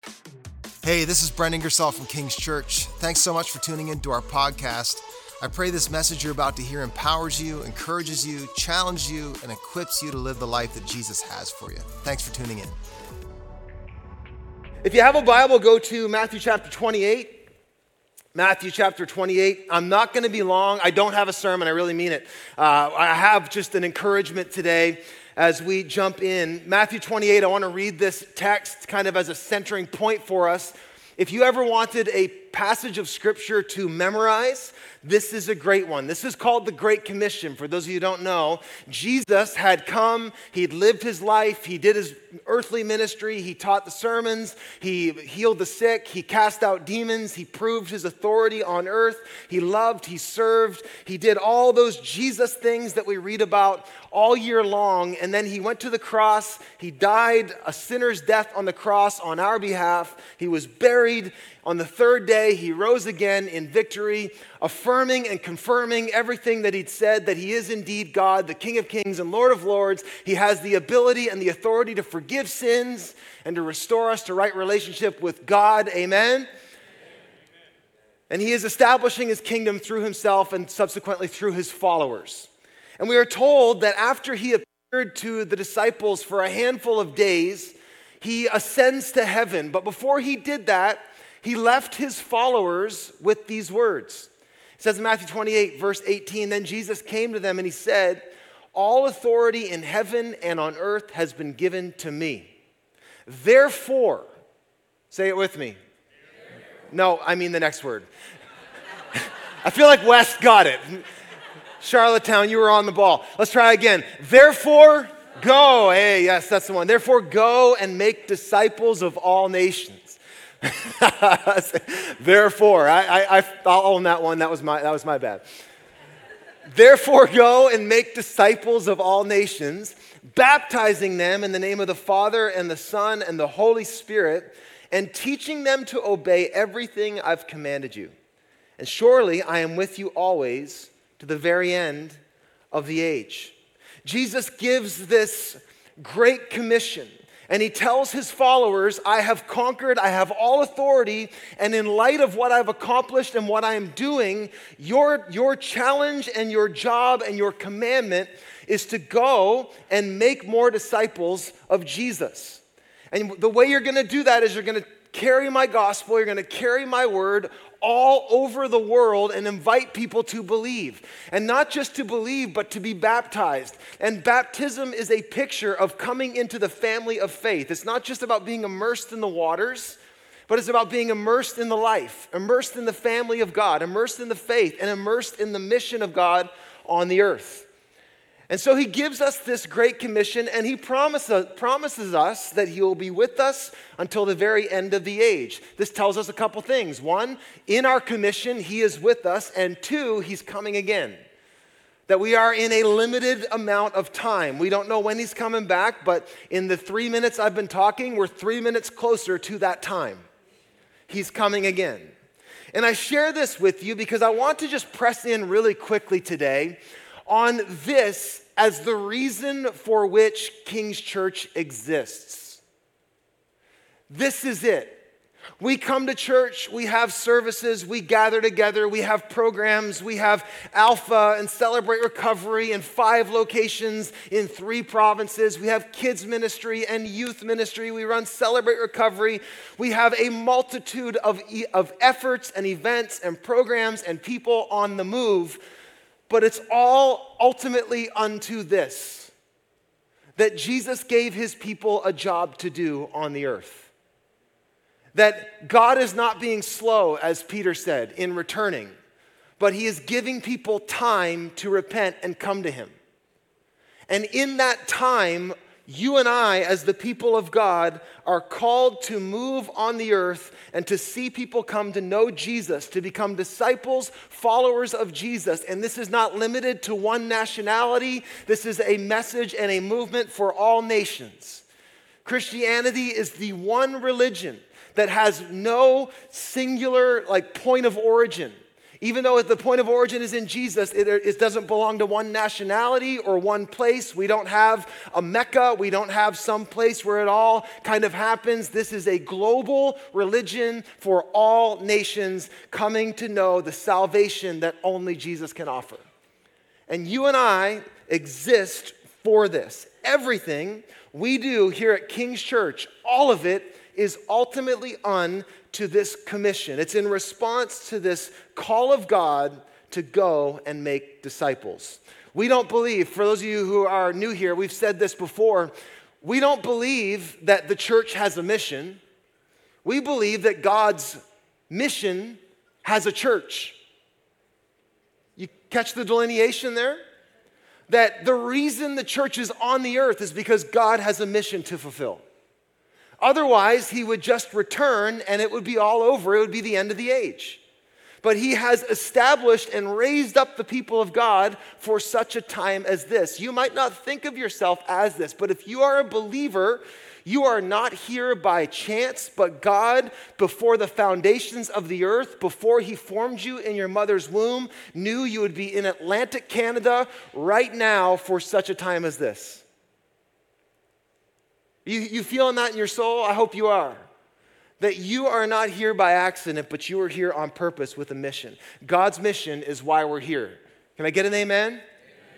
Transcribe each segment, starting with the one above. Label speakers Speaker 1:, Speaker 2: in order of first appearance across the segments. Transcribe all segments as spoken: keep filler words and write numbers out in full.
Speaker 1: Hey, this is Brent Ingersoll from King's Church. Thanks so much for tuning into our podcast. I pray this message you're about to hear empowers you, encourages you, challenges you, and equips you to live the life that Jesus has for you. Thanks for tuning in.
Speaker 2: If you have a Bible, go to Matthew chapter twenty-eight. Matthew chapter twenty-eight. I'm not going to be long. I don't have a sermon. I really mean it. Uh, I have just an encouragement today as we jump in. Matthew twenty-eight, I want to read this text kind of as a centering point for us. If you ever wanted a passage of scripture to memorize, this is a great one. This is called the Great Commission. For those of you who don't know, Jesus had come, he'd lived his life, he did his earthly ministry, he taught the sermons, he healed the sick, he cast out demons, he proved his authority on earth, he loved, he served, he did all those Jesus things that we read about all year long, and then he went to the cross, he died a sinner's death on the cross on our behalf, he was buried. On the third day, he rose again in victory, affirming and confirming everything that he'd said, that he is indeed God, the King of Kings and Lord of Lords. He has the ability and the authority to forgive sins and to restore us to right relationship with God. Amen? Amen. And he is establishing his kingdom through himself and subsequently through his followers. And we are told that after he appeared to the disciples for a handful of days, he ascends to heaven. But before he did that, he left his followers with these words. It says in Matthew twenty-eight, verse eighteen, then Jesus came to them and he said, all authority in heaven and on earth has been given to me. Therefore, say it with me. No, I mean the next word. I feel like Wes got it. Charlottetown, you were on the ball. Let's try again. Therefore, go. Hey, yes, that's the one. Therefore, go and make disciples of all nations. Therefore, I, I, I'll own that one. That was my, that was my bad. Therefore, go and make disciples of all nations, baptizing them in the name of the Father and the Son and the Holy Spirit, and teaching them to obey everything I've commanded you. And surely I am with you always to the very end of the age. Jesus gives this great commission. And he tells his followers, I have conquered, I have all authority, and in light of what I've accomplished and what I am doing, your, your challenge and your job and your commandment is to go and make more disciples of Jesus. And the way you're going to do that is you're going to carry my gospel, you're going to carry my word all over the world and invite people to believe. And not just to believe, but to be baptized. And baptism is a picture of coming into the family of faith. It's not just about being immersed in the waters, but it's about being immersed in the life, immersed in the family of God, immersed in the faith, and immersed in the mission of God on the earth. And so he gives us this great commission, and he promises, promises us that he will be with us until the very end of the age. This tells us a couple things. One, in our commission, he is with us, and two, he's coming again. That we are in a limited amount of time. We don't know when he's coming back, but in the three minutes I've been talking, we're three minutes closer to that time. He's coming again. And I share this with you because I want to just press in really quickly today on this as the reason for which King's Church exists. This is it. We come to church, we have services, we gather together, we have programs, we have Alpha and Celebrate Recovery in five locations in three provinces. We have kids ministry and youth ministry. We run Celebrate Recovery. We have a multitude of, of efforts and events and programs and people on the move. But it's all ultimately unto this, that Jesus gave his people a job to do on the earth. That God is not being slow, as Peter said, in returning, but he is giving people time to repent and come to him. And in that time, you and I, as the people of God, are called to move on the earth and to see people come to know Jesus, to become disciples, followers of Jesus. And this is not limited to one nationality. This is a message and a movement for all nations. Christianity is the one religion that has no singular like point of origin. Even though the point of origin is in Jesus, it, it doesn't belong to one nationality or one place. We don't have a Mecca. We don't have some place where it all kind of happens. This is a global religion for all nations coming to know the salvation that only Jesus can offer. And you and I exist for this. Everything we do here at King's Church, all of it is ultimately unto this commission. It's in response to this call of God to go and make disciples. We don't believe, for those of you who are new here, we've said this before, we don't believe that the church has a mission. We believe that God's mission has a church. You catch the delineation there? That the reason the church is on the earth is because God has a mission to fulfill. Otherwise, he would just return and it would be all over. It would be the end of the age. But he has established and raised up the people of God for such a time as this. You might not think of yourself as this, but if you are a believer, you are not here by chance, but God, before the foundations of the earth, before he formed you in your mother's womb, knew you would be in Atlantic Canada right now for such a time as this. You, you feeling that in your soul? I hope you are. That you are not here by accident, but you are here on purpose with a mission. God's mission is why we're here. Can I get an amen? Amen.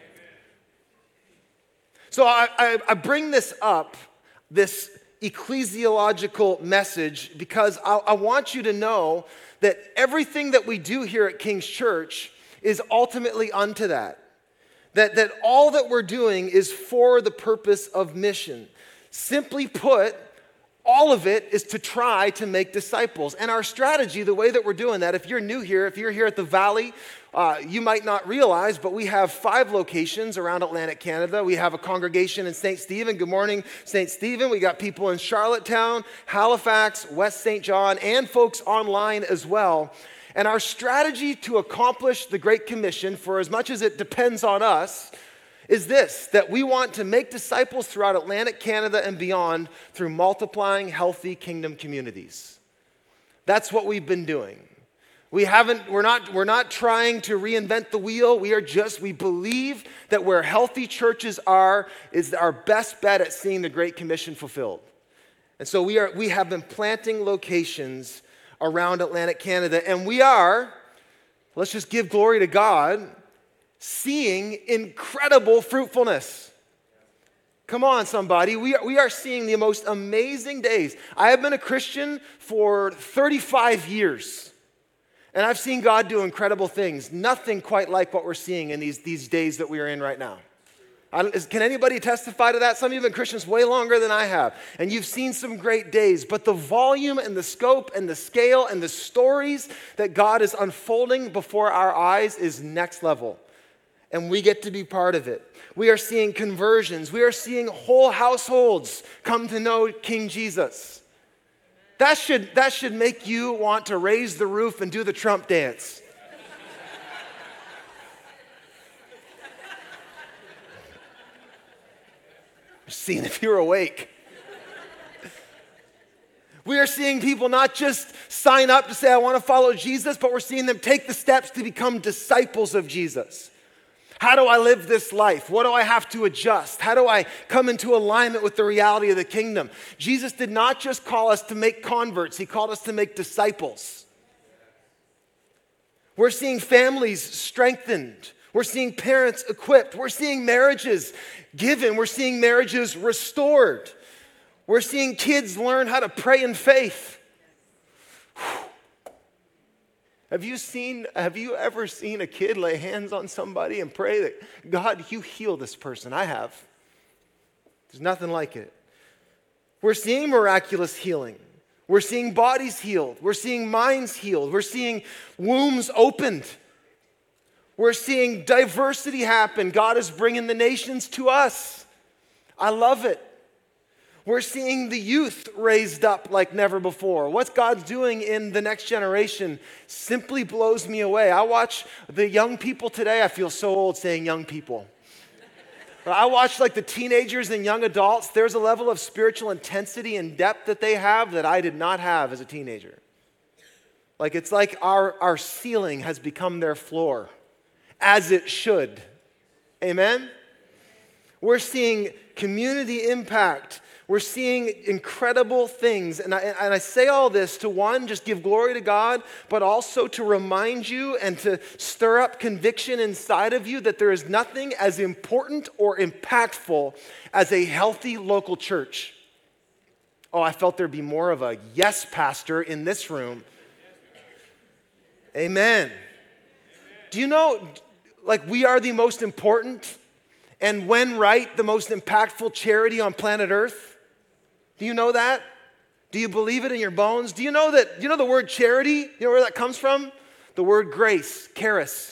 Speaker 2: So I, I, I bring this up, this ecclesiological message, because I, I want you to know that everything that we do here at King's Church is ultimately unto that. That, that all that we're doing is for the purpose of mission. Simply put, all of it is to try to make disciples. And our strategy, the way that we're doing that, if you're new here, if you're here at the Valley, uh, you might not realize, but we have five locations around Atlantic Canada. We have a congregation in Saint Stephen. Good morning, Saint Stephen. We got people in Charlottetown, Halifax, West Saint John, and folks online as well. And our strategy to accomplish the Great Commission, for as much as it depends on us, is this, that we want to make disciples throughout Atlantic Canada and beyond through multiplying healthy kingdom communities. That's what we've been doing. We haven't, we're not, we're not trying to reinvent the wheel. We are just, we believe that where healthy churches are is our best bet at seeing the Great Commission fulfilled. And so we are, we have been planting locations around Atlantic Canada, and we are, let's just give glory to God, seeing incredible fruitfulness. Come on, somebody. We are, we are seeing the most amazing days. I have been a Christian for thirty-five years, and I've seen God do incredible things. Nothing quite like what we're seeing in these, these days that we are in right now. I don't, is, can anybody testify to that? Some of you have been Christians way longer than I have, and you've seen some great days, but the volume and the scope and the scale and the stories that God is unfolding before our eyes is next level. And we get to be part of it. We are seeing conversions. We are seeing whole households come to know King Jesus. That should, that should make you want to raise the roof and do the Trump dance. Seeing if you're awake. We are seeing people not just sign up to say, I want to follow Jesus, but we're seeing them take the steps to become disciples of Jesus. How do I live this life? What do I have to adjust? How do I come into alignment with the reality of the kingdom? Jesus did not just call us to make converts. He called us to make disciples. We're seeing families strengthened. We're seeing parents equipped. We're seeing marriages given. We're seeing marriages restored. We're seeing kids learn how to pray in faith. Whew. Have you seen, have you ever seen a kid lay hands on somebody and pray that, God, you heal this person? I have. There's nothing like it. We're seeing miraculous healing. We're seeing bodies healed. We're seeing minds healed. We're seeing wombs opened. We're seeing diversity happen. God is bringing the nations to us. I love it. We're seeing the youth raised up like never before. What God's doing in the next generation simply blows me away. I watch the young people today. I feel so old saying young people. I watch like the teenagers and young adults. There's a level of spiritual intensity and depth that they have that I did not have as a teenager. Like it's like our, our ceiling has become their floor, as it should. Amen? We're seeing community impact. We're seeing incredible things. And I, and I say all this to, one, just give glory to God, but also to remind you and to stir up conviction inside of you that there is nothing as important or impactful as a healthy local church. Oh, I felt there'd be more of a yes pastor in this room. Amen. Do you know, like, we are the most important and, when right, the most impactful charity on planet Earth? Do you know that? Do you believe it in your bones? Do you know that, you know the word charity? You know where that comes from? The word grace, charis.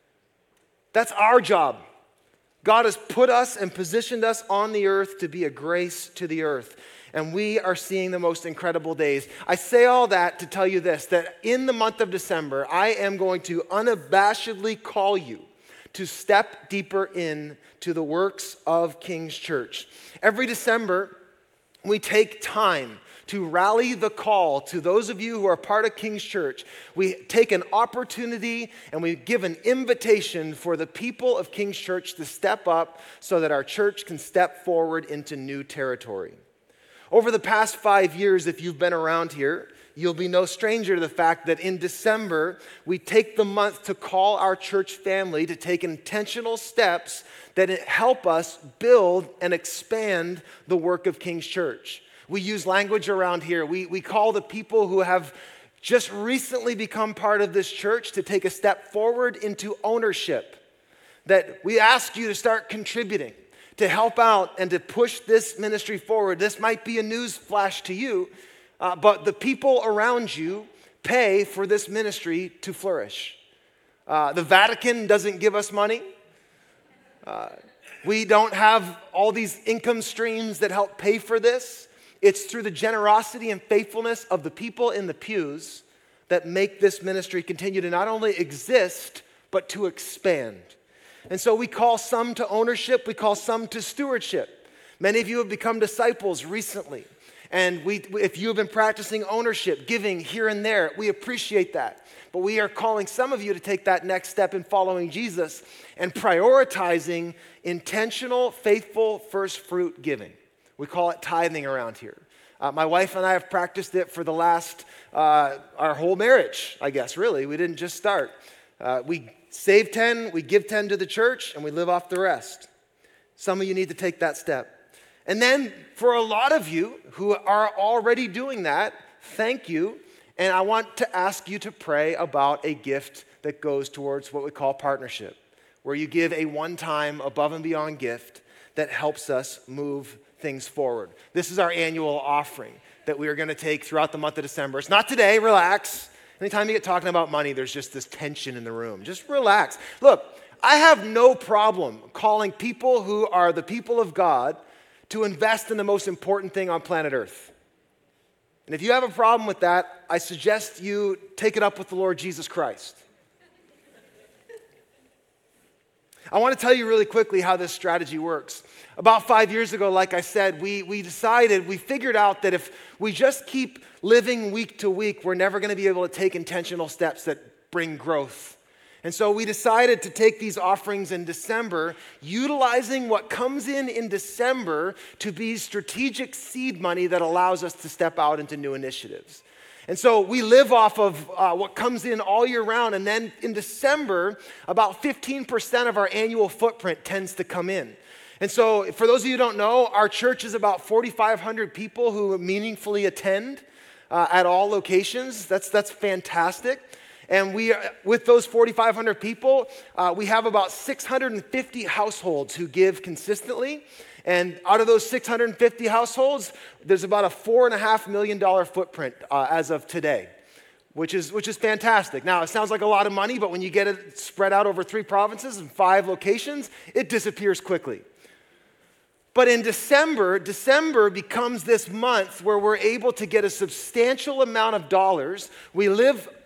Speaker 2: That's our job. God has put us and positioned us on the earth to be a grace to the earth. And we are seeing the most incredible days. I say all that to tell you this, that in the month of December, I am going to unabashedly call you to step deeper in to the works of King's Church. Every December, we take time to rally the call to those of you who are part of King's Church. We take an opportunity and we give an invitation for the people of King's Church to step up so that our church can step forward into new territory. Over the past five years, if you've been around here, you'll be no stranger to the fact that in December, we take the month to call our church family to take intentional steps that help us build and expand the work of King's Church. We use language around here. We, we call the people who have just recently become part of this church to take a step forward into ownership. That we ask you to start contributing, to help out and to push this ministry forward. This might be a news flash to you, uh, but the people around you pay for this ministry to flourish. Uh, the Vatican doesn't give us money. Uh, we don't have all these income streams that help pay for this. It's through the generosity and faithfulness of the people in the pews that make this ministry continue to not only exist, but to expand. And so we call some to ownership, we call some to stewardship. Many of you have become disciples recently. And we, if you have been practicing ownership, giving here and there, we appreciate that. But we are calling some of you to take that next step in following Jesus and prioritizing intentional, faithful first fruit giving. We call it tithing around here. Uh, my wife and I have practiced it for the last, uh, our whole marriage, I guess, really. We didn't just start. Uh, we save ten, we give ten to the church, and we live off the rest. Some of you need to take that step. And then for a lot of you who are already doing that, thank you. And I want to ask you to pray about a gift that goes towards what we call partnership, where you give a one-time, above and beyond gift that helps us move things forward. This is our annual offering that we are going to take throughout the month of December. It's not today, relax. Anytime you get talking about money, there's just this tension in the room. Just relax. Look, I have no problem calling people who are the people of God to invest in the most important thing on planet Earth. And if you have a problem with that, I suggest you take it up with the Lord Jesus Christ. I want to tell you really quickly how this strategy works. About five years ago, like I said, we, we decided, we figured out that if we just keep living week to week, we're never going to be able to take intentional steps that bring growth. And so we decided to take these offerings in December, utilizing what comes in in December to be strategic seed money that allows us to step out into new initiatives. And so we live off of uh, what comes in all year round. And then in December, about fifteen percent of our annual footprint tends to come in. And so for those of you who don't know, our church is about forty-five hundred people who meaningfully attend uh, at all locations. That's, that's fantastic. And we, are, with those forty-five hundred people, uh, we have about six hundred fifty households who give consistently. And out of those six hundred fifty households, there's about a four point five million dollars footprint uh, as of today, which is, which is fantastic. Now, it sounds like a lot of money, but when you get it spread out over three provinces and five locations, it disappears quickly. But in December, December becomes this month where we're able to get a substantial amount of dollars. We live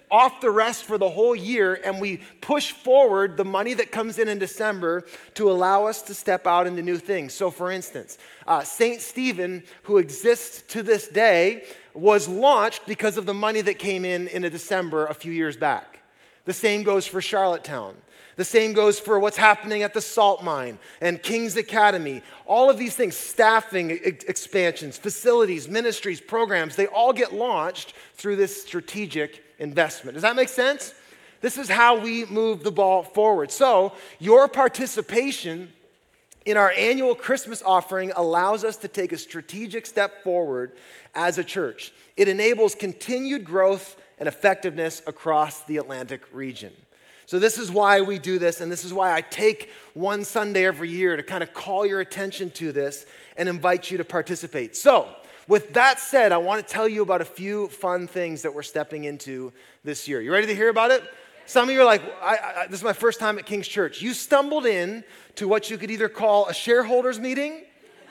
Speaker 2: off the rest for the whole year, and we push forward the money that comes in in December to allow us to step out into new things. So for instance, uh, Saint Stephen, who exists to this day, was launched because of the money that came in in December a few years back. The same goes for Charlottetown. The same goes for what's happening at the salt mine and King's Academy. All of these things, staffing ex- expansions, facilities, ministries, programs, they all get launched through this strategic investment. Does that make sense? This is how we move the ball forward. So your participation in our annual Christmas offering allows us to take a strategic step forward as a church. It enables continued growth and effectiveness across the Atlantic region. So this is why we do this, and this is why I take one Sunday every year to kind of call your attention to this and invite you to participate. So with that said, I want to tell you about a few fun things that we're stepping into this year. You ready to hear about it? Some of you are like, I, I, this is my first time at King's Church. You stumbled in to what you could either call a shareholders meeting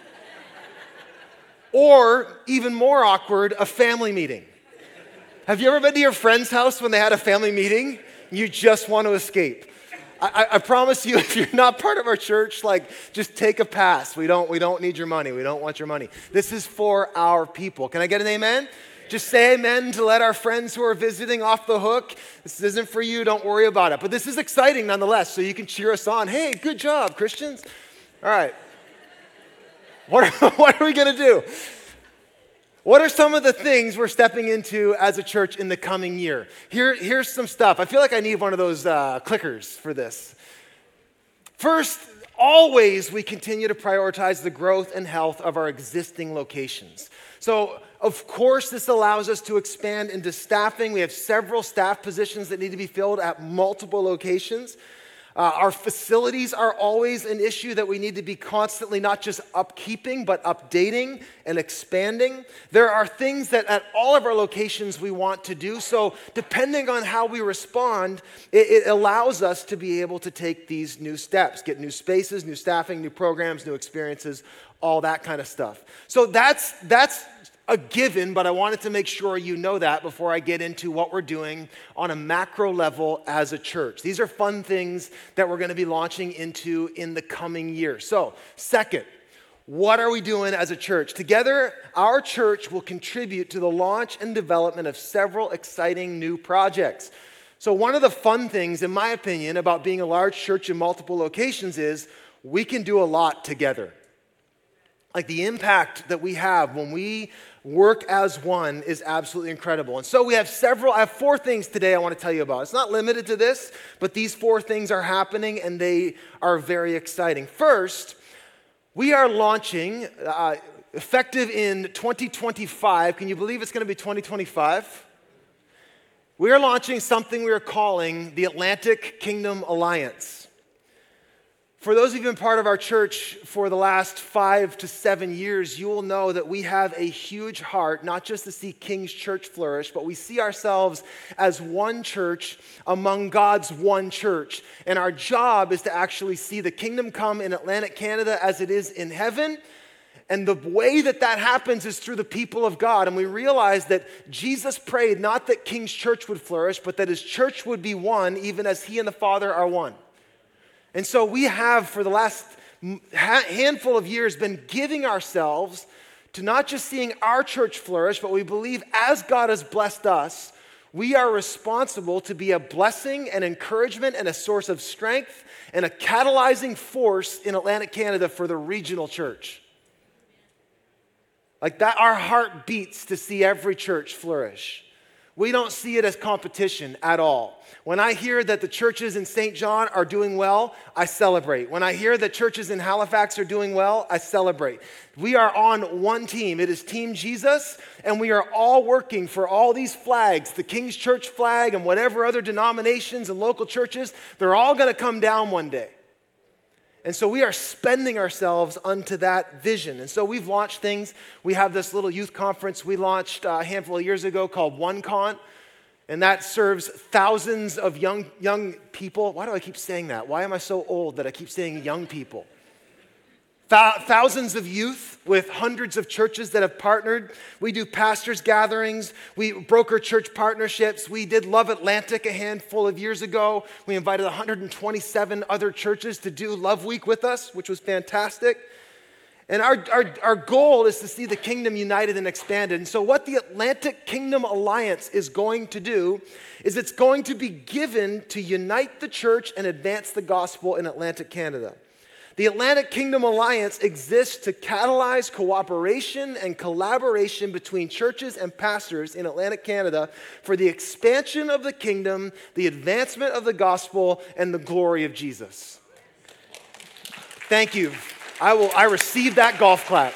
Speaker 2: or, even more awkward, a family meeting. Have you ever been to your friend's house when they had a family meeting? You just want to escape. I, I, I promise you, if you're not part of our church, like, just take a pass. We don't, we don't need your money. We don't want your money. This is for our people. Can I get an amen? Just say amen to let our friends who are visiting off the hook. This isn't for you. Don't worry about it. But this is exciting nonetheless, so you can cheer us on. Hey, good job, Christians. All right. What are, what are we going to do? What are some of the things we're stepping into as a church in the coming year? Here, here's some stuff. I feel like I need one of those uh, clickers for this. First, always we continue to prioritize the growth and health of our existing locations. So, of course, this allows us to expand into staffing. We have several staff positions that need to be filled at multiple locations. Uh, our facilities are always an issue that we need to be constantly not just upkeeping, but updating and expanding. There are things that at all of our locations we want to do. So depending on how we respond, it, it allows us to be able to take these new steps, get new spaces, new staffing, new programs, new experiences, all that kind of stuff. So that's that's a given, but I wanted to make sure you know that before I get into what we're doing on a macro level as a church. These are fun things that we're going to be launching into in the coming year. So, second, what are we doing as a church? Together, our church will contribute to the launch and development of several exciting new projects. So one of the fun things, in my opinion, about being a large church in multiple locations is we can do a lot together. Like the impact that we have when we work as one is absolutely incredible. And so we have several, I have four things today I want to tell you about. It's not limited to this, but these four things are happening and they are very exciting. First, we are launching, uh, effective in twenty twenty-five. Can you believe it's going to be twenty twenty-five? We are launching something we are calling the Atlantic Kingdom Alliance. For those of you who have been part of our church for the last five to seven years, you will know that we have a huge heart, not just to see King's Church flourish, but we see ourselves as one church among God's one church. And our job is to actually see the kingdom come in Atlantic Canada as it is in heaven. And the way that that happens is through the people of God. And we realize that Jesus prayed not that King's Church would flourish, but that his church would be one, even as he and the Father are one. And so we have, for the last handful of years, been giving ourselves to not just seeing our church flourish, but we believe as God has blessed us, we are responsible to be a blessing and encouragement and a source of strength and a catalyzing force in Atlantic Canada for the regional church. Like that, our heart beats to see every church flourish. We don't see it as competition at all. When I hear that the churches in Saint John are doing well, I celebrate. When I hear that churches in Halifax are doing well, I celebrate. We are on one team. It is Team Jesus, and we are all working for all these flags, the King's Church flag and whatever other denominations and local churches, they're all going to come down one day. And so we are spending ourselves unto that vision. And so we've launched things. We have this little youth conference we launched a handful of years ago called OneCon. And that serves thousands of young young people. Why do I keep saying that? Why am I so old that I keep saying young people? Thousands of youth with hundreds of churches that have partnered. We do pastors' gatherings. We broker church partnerships. We did Love Atlantic a handful of years ago. We invited one hundred twenty-seven other churches to do Love Week with us, which was fantastic. And our, our, our goal is to see the kingdom united and expanded. And so what the Atlantic Kingdom Alliance is going to do is it's going to be given to unite the church and advance the gospel in Atlantic Canada. The Atlantic Kingdom Alliance exists to catalyze cooperation and collaboration between churches and pastors in Atlantic Canada for the expansion of the kingdom, the advancement of the gospel, and the glory of Jesus. Thank you. I will. I received that golf clap.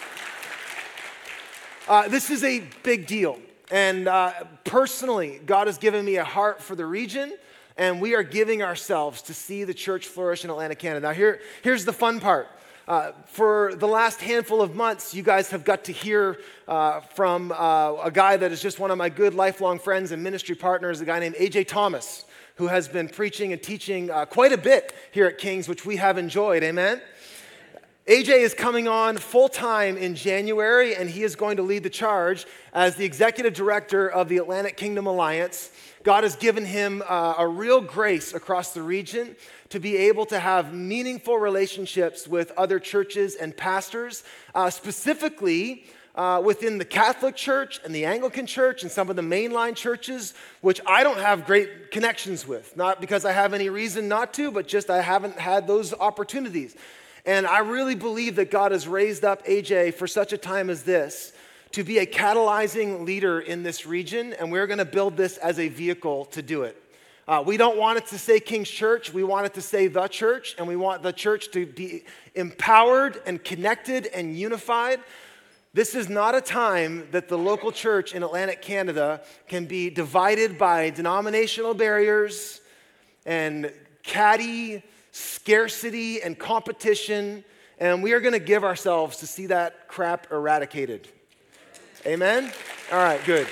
Speaker 2: Uh, this is a big deal. And uh, personally, God has given me a heart for the region. And we are giving ourselves to see the church flourish in Atlantic Canada. Now, here, here's the fun part. Uh, for the last handful of months, you guys have got to hear uh, from uh, a guy that is just one of my good lifelong friends and ministry partners, a guy named A J Thomas, who has been preaching and teaching uh, quite a bit here at King's, which we have enjoyed. Amen? A J is coming on full-time in January, and he is going to lead the charge as the executive director of the Atlantic Kingdom Alliance. God has given him uh, a real grace across the region to be able to have meaningful relationships with other churches and pastors, uh, specifically uh, within the Catholic Church and the Anglican Church and some of the mainline churches, which I don't have great connections with. Not because I have any reason not to, but just I haven't had those opportunities. And I really believe that God has raised up A J for such a time as this to be a catalyzing leader in this region, and we're going to build this as a vehicle to do it. Uh, we don't want it to say King's Church. We want it to say the church, and we want the church to be empowered and connected and unified. This is not a time that the local church in Atlantic Canada can be divided by denominational barriers and catty scarcity and competition, and we are going to give ourselves to see that crap eradicated. Amen? All right, good.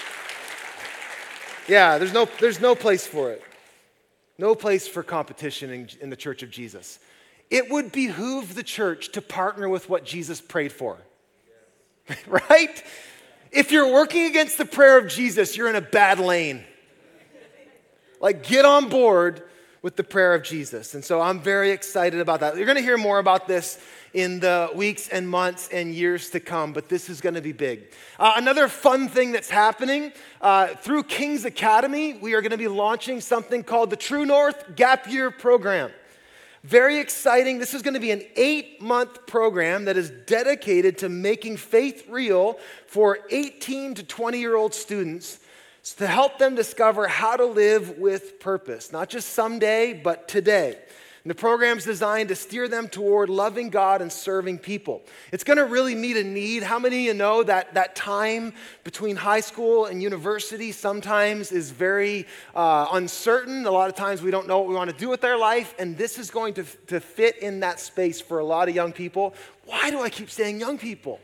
Speaker 2: Yeah, there's no, there's no place for it. No place for competition in, in the Church of Jesus. It would behoove the church to partner with what Jesus prayed for. Right? If you're working against the prayer of Jesus, you're in a bad lane. Like, get on board with the prayer of Jesus. And so I'm very excited about that. You're going to hear more about this in the weeks and months and years to come, but this is going to be big. Uh, another fun thing that's happening, uh, through King's Academy, we are going to be launching something called the True North Gap Year Program. Very exciting. This is going to be an eight-month program that is dedicated to making faith real for eighteen to twenty-year-old students, to help them discover how to live with purpose, not just someday, but today. And the program's designed to steer them toward loving God and serving people. It's going to really meet a need. How many of you know that that time between high school and university sometimes is very uh, uncertain? A lot of times we don't know what we want to do with our life, and this is going to, to fit in that space for a lot of young people. Why do I keep saying young people?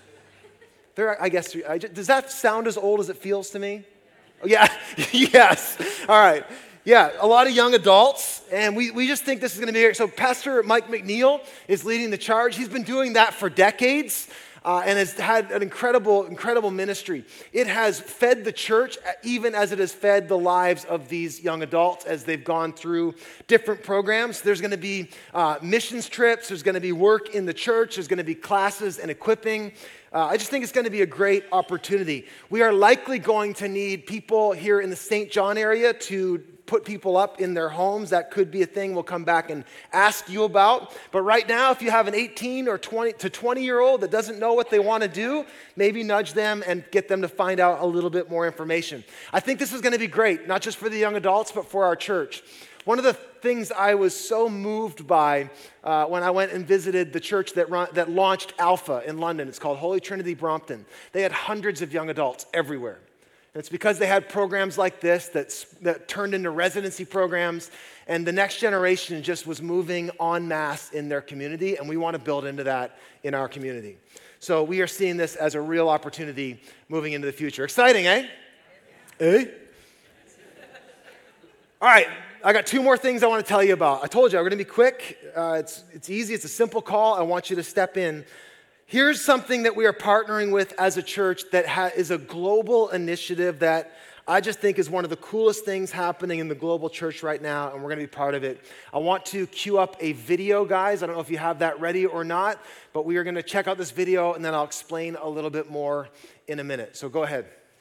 Speaker 2: There, I guess, I just, does that sound as old as it feels to me? Yeah, yes. All right. Yeah, a lot of young adults, and we, we just think this is going to be great. So Pastor Mike McNeil is leading the charge. He's been doing that for decades uh, and has had an incredible, incredible ministry. It has fed the church even as it has fed the lives of these young adults as they've gone through different programs. There's going to be uh, missions trips. There's going to be work in the church. There's going to be classes and equipping. Uh, I just think it's going to be a great opportunity. We are likely going to need people here in the Saint John area to put people up in their homes. That could be a thing we'll come back and ask you about. But right now, if you have an eighteen or twenty to twenty year old that doesn't know what they want to do, maybe nudge them and get them to find out a little bit more information. I think this is going to be great, not just for the young adults, but for our church. One of the things I was so moved by uh, when I went and visited the church that, run, that launched Alpha in London, it's called Holy Trinity Brompton. They had hundreds of young adults everywhere. And it's because they had programs like this that, that turned into residency programs, and the next generation just was moving en masse in their community, and we want to build into that in our community. So we are seeing this as a real opportunity moving into the future. Exciting, eh? Eh? All right. I got two more things I want to tell you about. I told you I'm going to be quick. Uh, it's, it's easy. It's a simple call. I want you to step in. Here's something that we are partnering with as a church that ha- is a global initiative that I just think is one of the coolest things happening in the global church right now, and we're going to be part of it. I want to cue up a video, guys. I don't know if you have that ready or not, but we are going to check out this video, and then I'll explain a little bit more in a minute. So go ahead.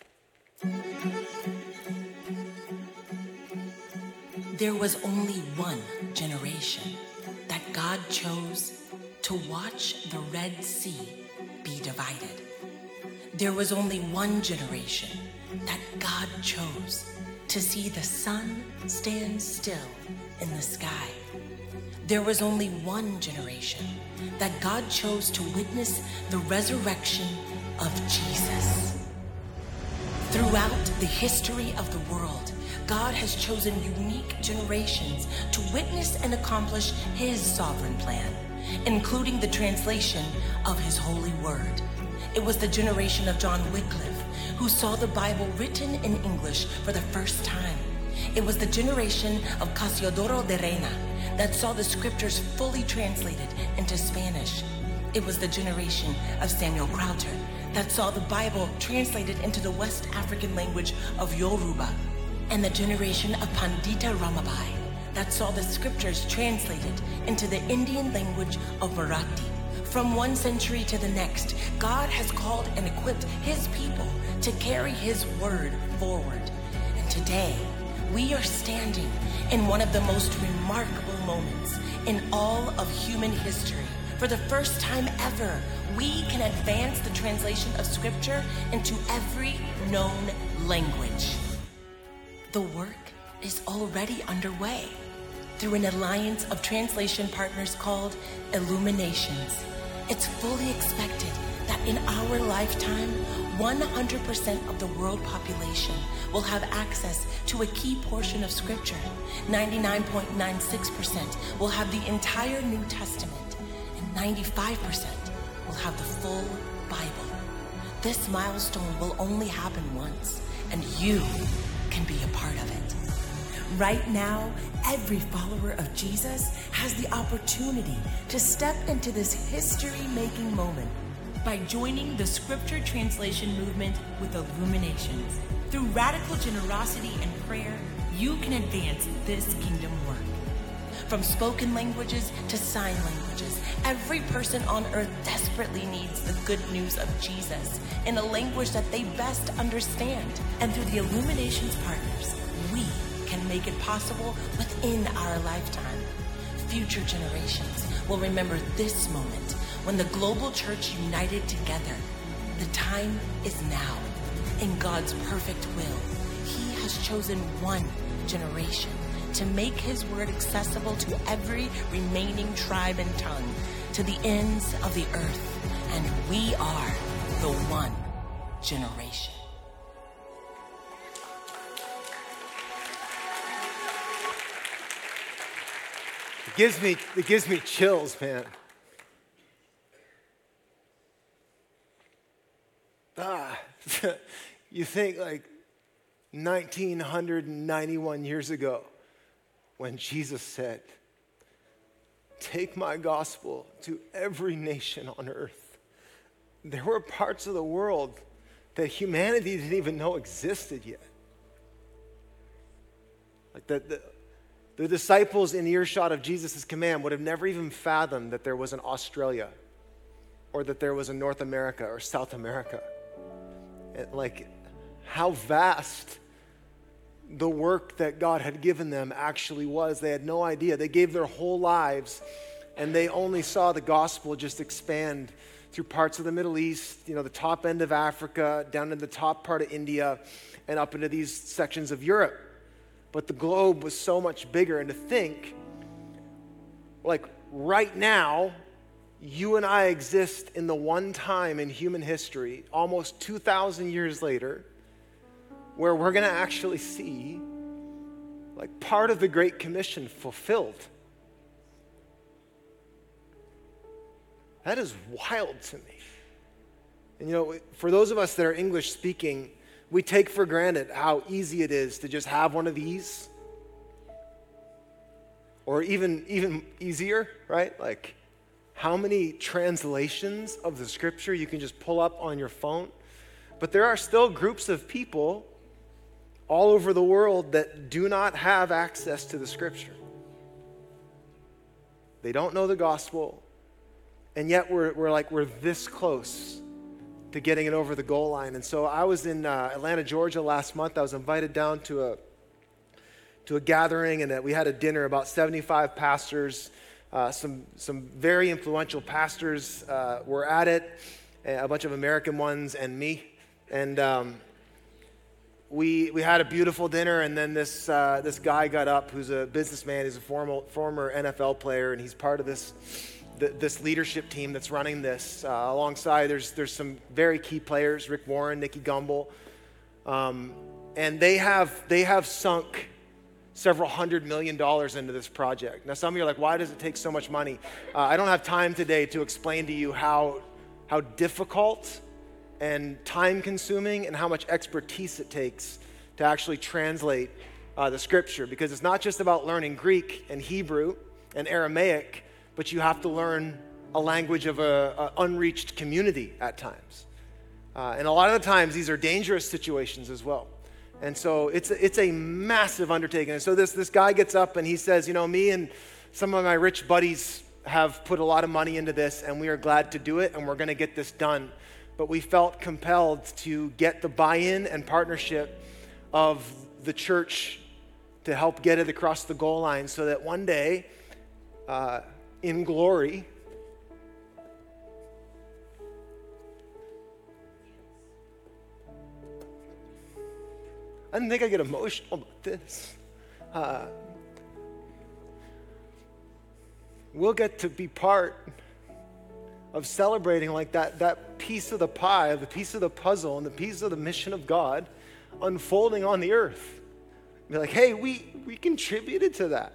Speaker 3: There was only one generation that God chose to watch the Red Sea be divided. There was only one generation that God chose to see the sun stand still in the sky. There was only one generation that God chose to witness the resurrection of Jesus. Throughout the history of the world, God has chosen unique generations to witness and accomplish His sovereign plan, including the translation of His holy word. It was the generation of John Wycliffe who saw the Bible written in English for the first time. It was the generation of Casiodoro de Reina that saw the scriptures fully translated into Spanish. It was the generation of Samuel Crowther that saw the Bible translated into the West African language of Yoruba, and the generation of Pandita Ramabai that saw the scriptures translated into the Indian language of Marathi. From one century to the next, God has called and equipped His people to carry His word forward. And today, we are standing in one of the most remarkable moments in all of human history. For the first time ever, we can advance the translation of Scripture into every known language. The work is already underway through an alliance of translation partners called Illuminations. It's fully expected that in our lifetime, one hundred percent of the world population will have access to a key portion of Scripture. ninety-nine point nine six percent will have the entire New Testament, and ninety-five percent will have the full Bible. This milestone will only happen once, and you can be a part of it. Right now, every follower of Jesus has the opportunity to step into this history-making moment by joining the Scripture translation movement with Illuminations. Through radical generosity and prayer, you can advance this kingdom work. From spoken languages to sign languages, every person on earth desperately needs the good news of Jesus in a language that they best understand. And through the Illuminations partners, we can make it possible within our lifetime. Future generations will remember this moment when the global church united together. The time is now. In God's perfect will, He has chosen one generation to make His word accessible to every remaining tribe and tongue, to the ends of the earth. And we are the one generation.
Speaker 2: It gives me, it gives me chills, man. Ah, you think like nineteen ninety-one years ago when Jesus said, "Take my gospel to every nation on earth." There were parts of the world that humanity didn't even know existed yet. Like the, the, the disciples in earshot of Jesus' command would have never even fathomed that there was an Australia or that there was a North America or South America. And like how vast the work that God had given them actually was. They had no idea. They gave their whole lives and they only saw the gospel just expand through parts of the Middle East, you know, the top end of Africa, down to the top part of India, and up into these sections of Europe. But the globe was so much bigger. And to think, like right now, you and I exist in the one time in human history, almost two thousand years later, where we're going to actually see like part of the Great Commission fulfilled. That is wild to me. And you know, for those of us that are English speaking, we take for granted how easy it is to just have one of these Or even, even easier, right? Like how many translations of the scripture you can just pull up on your phone. But there are still groups of people all over the world that do not have access to the scripture. They don't know the gospel, and yet we're, we're like, we're this close to getting it over the goal line. And so I was in uh, Atlanta, Georgia last month. I was invited down to a to a gathering, and we had a dinner, about seventy-five pastors, uh, some, some very influential pastors uh, were at it, a bunch of American ones and me. And um, we we had a beautiful dinner, and then this uh, this guy got up who's a businessman. He's a formal, former N F L player, and he's part of this th- this leadership team that's running this. Uh, alongside, there's there's some very key players, Rick Warren, Nicky Gumbel, um, and they have they have sunk several hundred million dollars into this project. Now, some of you are like, why does it take so much money? Uh, I don't have time today to explain to you how how difficult and time-consuming and how much expertise it takes to actually translate uh, the scripture, because it's not just about learning Greek and Hebrew and Aramaic, but you have to learn a language of a, a unreached community at times. Uh, and a lot of the times, these are dangerous situations as well. And so it's a, it's a massive undertaking. And so this, this guy gets up and he says, you know, me and some of my rich buddies have put a lot of money into this, and we are glad to do it, and we're going to get this done. But we felt compelled to get the buy-in and partnership of the church to help get it across the goal line, so that one day, uh, in glory, I didn't think I'd get emotional about this. Uh, we'll get to be part of celebrating like that, that piece of the pie, the piece of the puzzle, and the piece of the mission of God unfolding on the earth. Be like, hey, we, we contributed to that.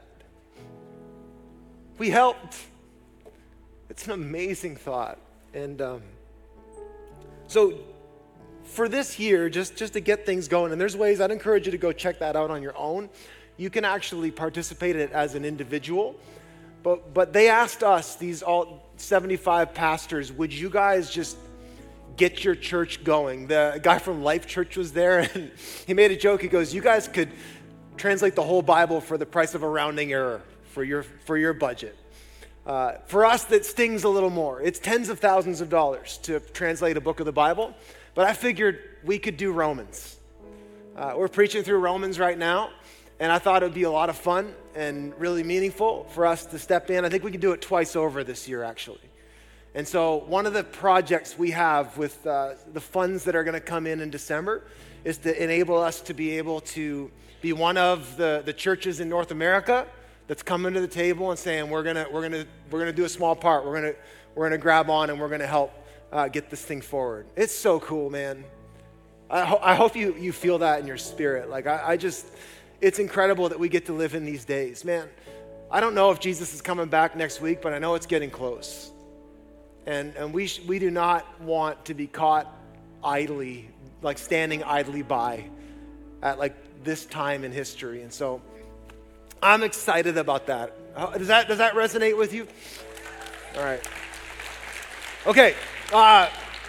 Speaker 2: We helped. It's an amazing thought. And um, so for this year, just, just to get things going, and there's ways, I'd encourage you to go check that out on your own. You can actually participate in it as an individual. But, but they asked us, these all seventy-five pastors, would you guys just get your church going? The guy from Life Church was there, and he made a joke. He goes, you guys could translate the whole Bible for the price of a rounding error for your, for your budget. Uh, for us, that stings a little more. It's tens of thousands of dollars to translate a book of the Bible. But I figured we could do Romans. Uh, we're preaching through Romans right now, and I thought it would be a lot of fun and really meaningful for us to step in. I think we can do it twice over this year, actually. And so one of the projects we have with uh, the funds that are going to come in in December is to enable us to be able to be one of the, the churches in North America that's coming to the table and saying, we're gonna we're gonna we're gonna do a small part. We're gonna we're gonna grab on and we're gonna help Uh, get this thing forward. It's so cool, man. I, ho- I hope you, you feel that in your spirit. Like, I, I just, it's incredible that we get to live in these days. Man, I don't know if Jesus is coming back next week, but I know it's getting close. And and we sh- we do not want to be caught idly, like standing idly by at like this time in history. And so I'm excited about that. Uh, Does that, does that resonate with you? All right. Okay. Uh,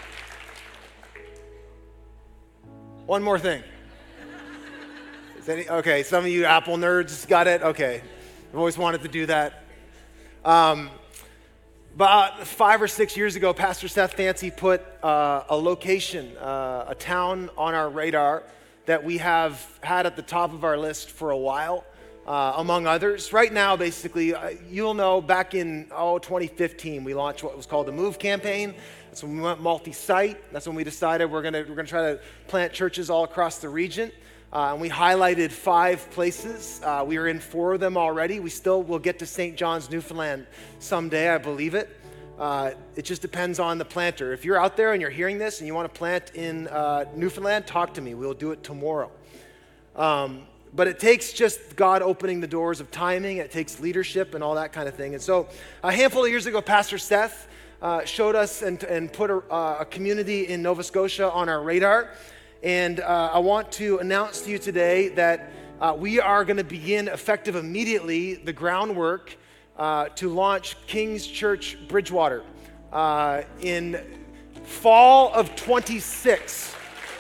Speaker 2: one more thing. Is any, okay, some of you Apple nerds got it? Okay. I've always wanted to do that. Um, about five or six years ago, Pastor Seth Fancy put uh, a location, uh, a town on our radar that we have had at the top of our list for a while, uh, among others. Right now, basically, uh, you'll know back in oh, twenty fifteen, we launched what was called the MOVE campaign. That's when we went multi-site. That's when we decided we're gonna we're gonna try to plant churches all across the region. Uh, and we highlighted five places. Uh, we are in four of them already. We still will get to Saint John's, Newfoundland someday, I believe it. Uh, it just depends on the planter. If you're out there and you're hearing this and you want to plant in uh, Newfoundland, talk to me. We'll do it tomorrow. Um, but it takes just God opening the doors of timing. It takes leadership and all that kind of thing. And so a handful of years ago, Pastor Seth Uh, showed us and, and put a, uh, a community in Nova Scotia on our radar. And uh, I want to announce to you today that uh, we are going to begin effective immediately the groundwork uh, to launch King's Church Bridgewater uh, in fall of twenty-six.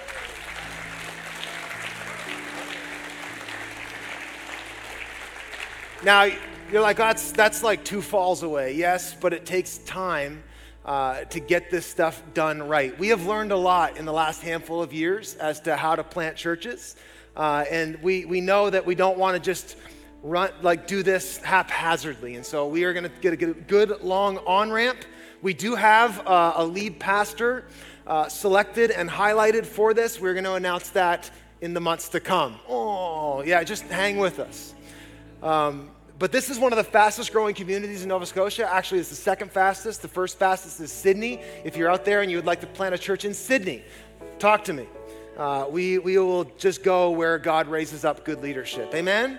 Speaker 2: Now, you're like, oh, that's, that's like two falls away. Yes, but it takes time uh, to get this stuff done right. We have learned a lot in the last handful of years as to how to plant churches. Uh, and we, we know that we don't want to just run, like do this haphazardly. And so we are going to get a good long on-ramp. We do have uh, a lead pastor uh, selected and highlighted for this. We're going to announce that in the months to come. Oh, yeah, just hang with us. Um, but this is one of the fastest growing communities in Nova Scotia. Actually, it's the second fastest. The first fastest is Sydney. If you're out there and you would like to plant a church in Sydney, talk to me. Uh, we, we will just go where God raises up good leadership. Amen?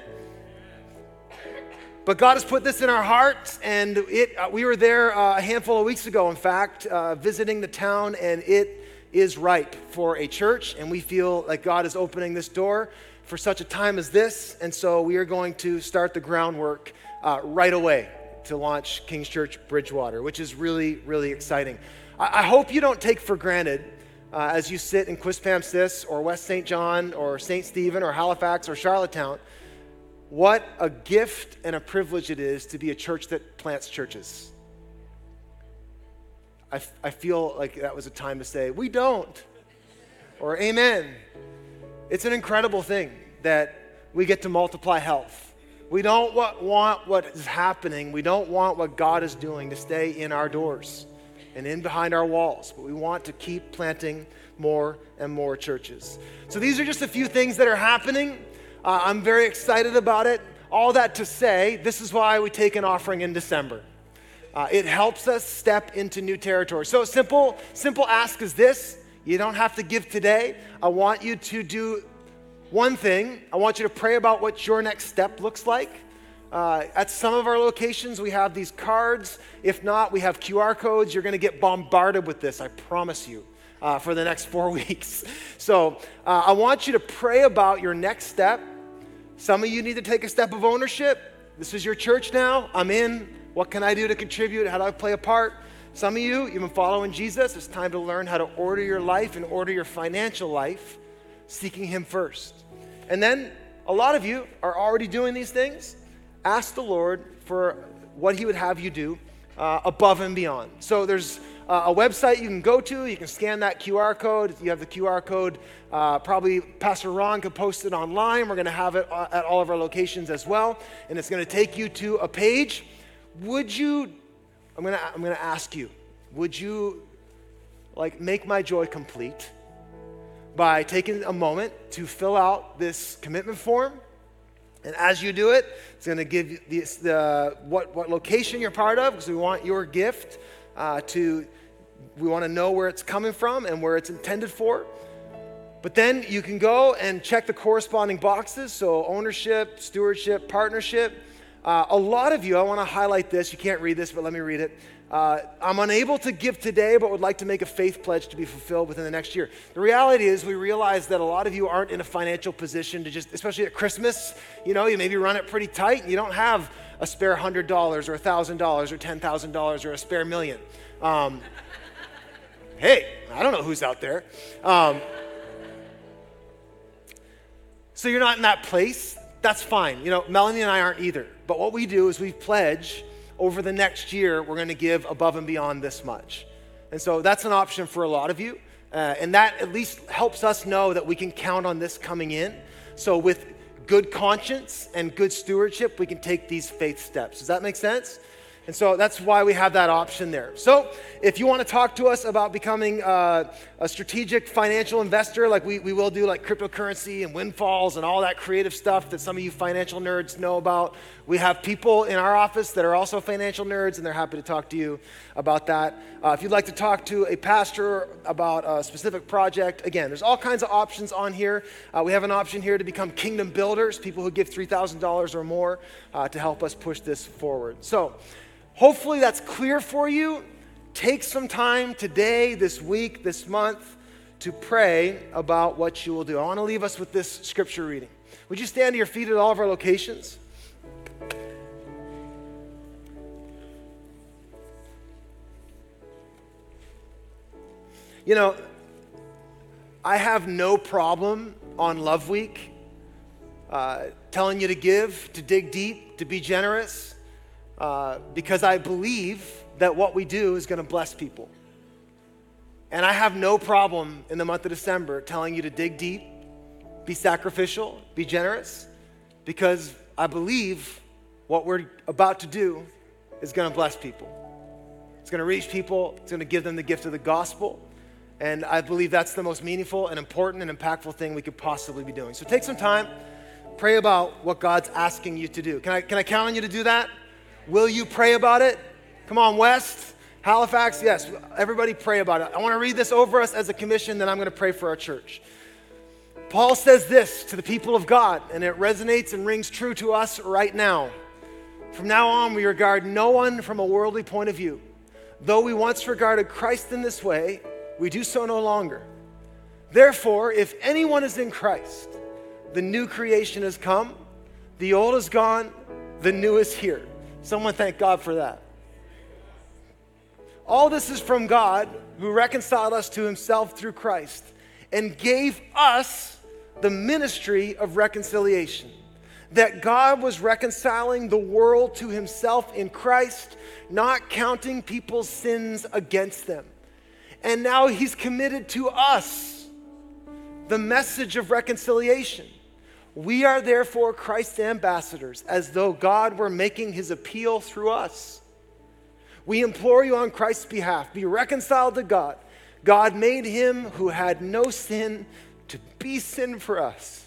Speaker 2: But God has put this in our hearts, and it, uh, we were there uh, a handful of weeks ago, in fact, uh, visiting the town, and it is ripe for a church, and we feel like God is opening this door for such a time as this, and so we are going to start the groundwork uh, right away to launch King's Church Bridgewater, which is really, really exciting. I, I hope you don't take for granted uh, as you sit in Quispamsis or West Saint John or Saint Stephen or Halifax or Charlottetown, what a gift and a privilege it is to be a church that plants churches. I, f- I feel like that was a time to say, we don't, or amen. It's an incredible thing that we get to multiply health. We don't wa- want what is happening. We don't want what God is doing to stay in our doors and in behind our walls, but we want to keep planting more and more churches. So these are just a few things that are happening. Uh, I'm very excited about it. All that to say, this is why we take an offering in December. Uh, it helps us step into new territory. So simple, simple ask is this. You don't have to give today. I want you to do one thing. I want you to pray about what your next step looks like. Uh, at some of our locations, we have these cards. If not, we have Q R codes. You're going to get bombarded with this, I promise you, uh, for the next four weeks. So uh, I want you to pray about your next step. Some of you need to take a step of ownership. This is your church now. I'm in. What can I do to contribute? How do I play a part? Some of you, you've been following Jesus. It's time to learn how to order your life and order your financial life, seeking Him first. And then a lot of you are already doing these things. Ask the Lord for what He would have you do uh, above and beyond. So there's uh, a website you can go to. You can scan that Q R code. You have the Q R code. Uh, probably Pastor Ron could post it online. We're going to have it uh, at all of our locations as well. And it's going to take you to a page. Would you... I'm gonna I'm gonna ask you, would you like make my joy complete by taking a moment to fill out this commitment form? And as you do it, it's gonna give you the, the what what location you're part of, because we want your gift uh, to we want to know where it's coming from and where it's intended for. But then you can go and check the corresponding boxes, so ownership, stewardship, partnership. Uh, a lot of you, I want to highlight this. You can't read this, but let me read it. Uh, I'm unable to give today, but would like to make a faith pledge to be fulfilled within the next year. The reality is we realize that a lot of you aren't in a financial position to just, especially at Christmas, you know, you maybe run it pretty tight and you don't have a spare one hundred dollars or one thousand dollars or ten thousand dollars or a spare million. Um, hey, I don't know who's out there. Um, so you're not in that place. That's fine. You know, Melanie and I aren't either. But what we do is we pledge over the next year, we're going to give above and beyond this much. And so that's an option for a lot of you. Uh, and that at least helps us know that we can count on this coming in. So with good conscience and good stewardship, we can take these faith steps. Does that make sense? And so that's why we have that option there. So if you want to talk to us about becoming uh, a strategic financial investor, like we, we will do, like cryptocurrency and windfalls and all that creative stuff that some of you financial nerds know about, we have people in our office that are also financial nerds, and they're happy to talk to you about that. Uh, if you'd like to talk to a pastor about a specific project, again, there's all kinds of options on here. Uh, we have an option here to become kingdom builders, people who give three thousand dollars or more uh, to help us push this forward. So hopefully that's clear for you. Take some time today, this week, this month to pray about what you will do. I want to leave us with this scripture reading. Would you stand to your feet at all of our locations? You know, I have no problem on Love Week uh, telling you to give, to dig deep, to be generous, uh, because I believe that what we do is going to bless people. And I have no problem in the month of December telling you to dig deep, be sacrificial, be generous, because I believe what we're about to do is going to bless people. It's going to reach people. It's going to give them the gift of the gospel. And I believe that's the most meaningful and important and impactful thing we could possibly be doing. So take some time, pray about what God's asking you to do. Can I, can I count on you to do that? Will you pray about it? Come on, West, Halifax, yes, everybody pray about it. I want to read this over us as a commission, then I'm going to pray for our church. Paul says this to the people of God, and it resonates and rings true to us right now. From now on, we regard no one from a worldly point of view. Though we once regarded Christ in this way, we do so no longer. Therefore, if anyone is in Christ, the new creation has come, the old is gone, the new is here. Someone thank God for that. All this is from God, who reconciled us to himself through Christ and gave us the ministry of reconciliation. That God was reconciling the world to himself in Christ, not counting people's sins against them. And now he's committed to us the message of reconciliation. We are therefore Christ's ambassadors, as though God were making his appeal through us. We implore you on Christ's behalf, be reconciled to God. God made him who had no sin to be sin for us,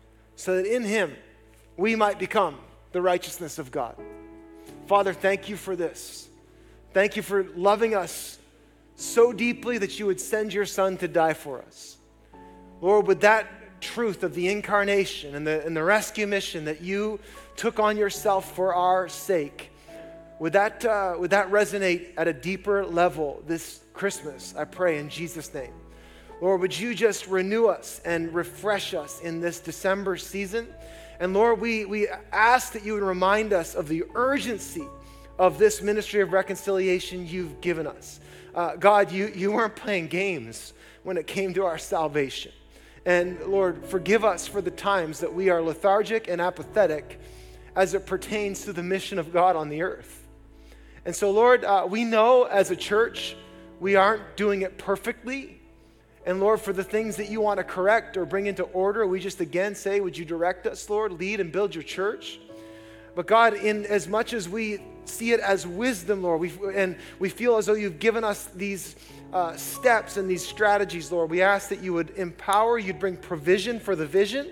Speaker 2: so that in him we might become the righteousness of God. Father, thank you for this. Thank you for loving us so deeply that you would send your son to die for us. Lord, with that truth of the incarnation and the, and the rescue mission that you took on yourself for our sake, would that, uh, would that resonate at a deeper level this Christmas, I pray in Jesus' name. Lord, would you just renew us and refresh us in this December season? And Lord, we, we ask that you would remind us of the urgency of this ministry of reconciliation you've given us. Uh, God, you, you weren't playing games when it came to our salvation. And Lord, forgive us for the times that we are lethargic and apathetic as it pertains to the mission of God on the earth. And so, Lord, uh, we know as a church we aren't doing it perfectly. And Lord, for the things that you want to correct or bring into order, we just again say, would you direct us, Lord, lead and build your church? But God, in as much as we see it as wisdom, Lord, we, and we feel as though you've given us these uh, steps and these strategies, Lord, we ask that you would empower, you'd bring provision for the vision,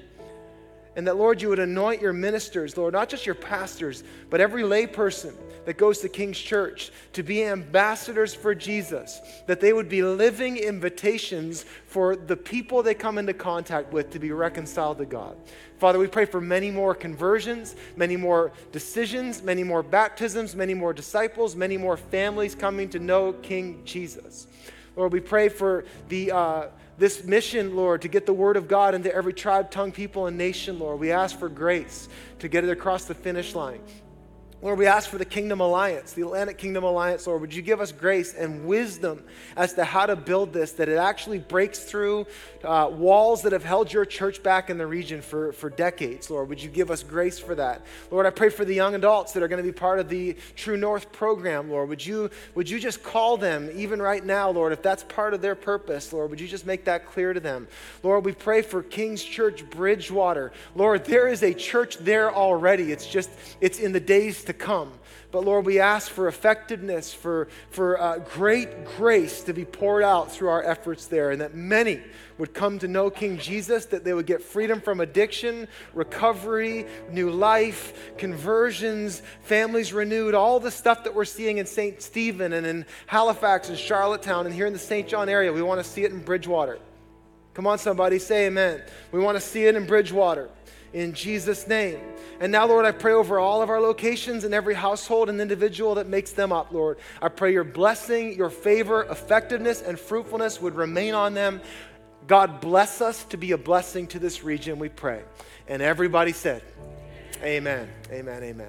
Speaker 2: and that, Lord, you would anoint your ministers, Lord, not just your pastors, but every lay person that goes to King's Church to be ambassadors for Jesus, that they would be living invitations for the people they come into contact with to be reconciled to God. Father, we pray for many more conversions, many more decisions, many more baptisms, many more disciples, many more families coming to know King Jesus. Lord, we pray for the uh, this mission, Lord, to get the word of God into every tribe, tongue, people, and nation, Lord. We ask for grace to get it across the finish line. Lord, we ask for the Kingdom Alliance, the Atlantic Kingdom Alliance, Lord. Would you give us grace and wisdom as to how to build this, that it actually breaks through uh, walls that have held your church back in the region for, for decades, Lord. Would you give us grace for that? Lord, I pray for the young adults that are going to be part of the True North program, Lord. Would you, would you just call them even right now, Lord, if that's part of their purpose, Lord, would you just make that clear to them? Lord, we pray for King's Church Bridgewater. Lord, there is a church there already. It's just, it's in the days to come. But Lord, we ask for effectiveness, for, for uh, great grace to be poured out through our efforts there, and that many would come to know King Jesus, that they would get freedom from addiction, recovery, new life, conversions, families renewed, all the stuff that we're seeing in Saint Stephen and in Halifax and Charlottetown and here in the Saint John area. We want to see it in Bridgewater. Come on, somebody, say amen. We want to see it in Bridgewater. In Jesus' name. And now, Lord, I pray over all of our locations and every household and individual that makes them up, Lord. I pray your blessing, your favor, effectiveness, and fruitfulness would remain on them God, bless us to be a blessing to this region, we pray. And everybody said, amen, amen, amen.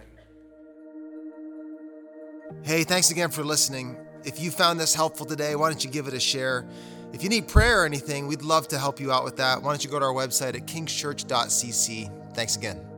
Speaker 1: Hey, thanks again for listening. If you found this helpful today, why don't you give it a share? If you need prayer or anything, we'd love to help you out with that. Why don't you go to our website at kingschurch dot c c. Thanks again.